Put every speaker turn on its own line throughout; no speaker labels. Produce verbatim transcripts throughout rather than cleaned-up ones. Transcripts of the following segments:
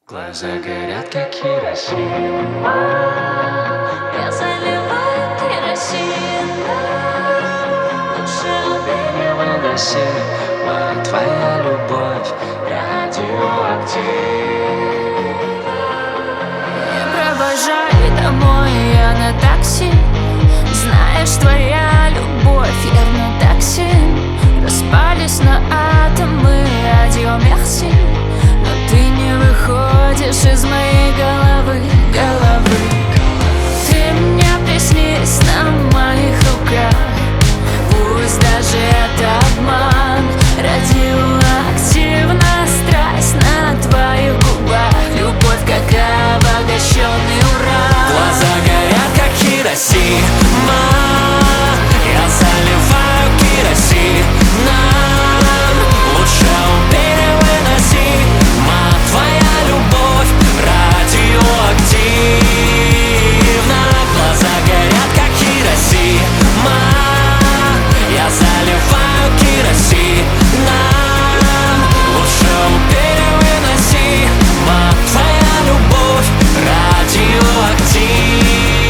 Глаза горят, как керосин.
Я заливаю керосин.
Лучше убей, не выноси. Моя твоя любовь радиоактивна.
Провожай домой я на такси. Знаешь, твоя любовь явно токсин. Распались на атомы, радио мерси. Но ты не выходишь из моей головы, головы. Ты мне приснись на моих руках. Пусть даже это обман. Радиоактивна страсть на твоих губах. Любовь, как обогащенный уран.
Глаза горят, как керосин. Я заливаю керосин. Лучше убей, не выноси. Моя твоя любовь радиоактивна. Глаза горят, как керосин. Я заливаю керосин. Лучше убей, не выноси. Моя твоя любовь радиоактивна.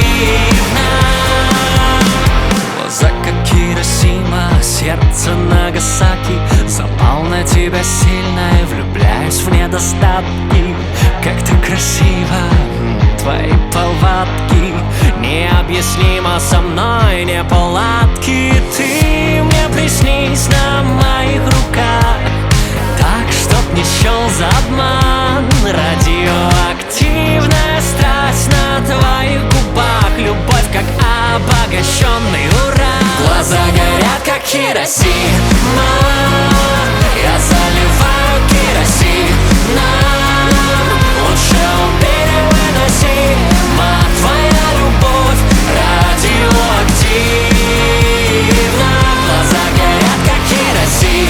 Глаза как Хиросима, сердце Нагасаки. Запал на тебя сильно и влюбляюсь в недостатки. Как ты красива, твои повадки. Необъяснимо со мной неполадки. Ты мне приснись на моих руках. Так, чтоб не счел за обман. Радиоактивная страсть на твоих губах. Любовь, как обогащенный уран. Глаза горят, как керосин. Я заливаю керосин. Лучше убей, не выноси. Моя твоя любовь радиоактивна. Глаза горят, как керосин.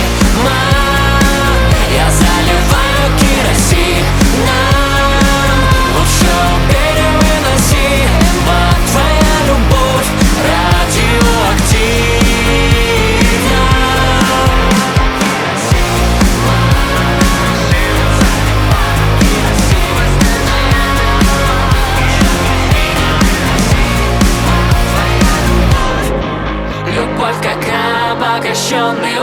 Я заливаю керосин. Лучше убей, не выноси. Моя твоя любовь радиоактивна.
Любовь, как обогащенный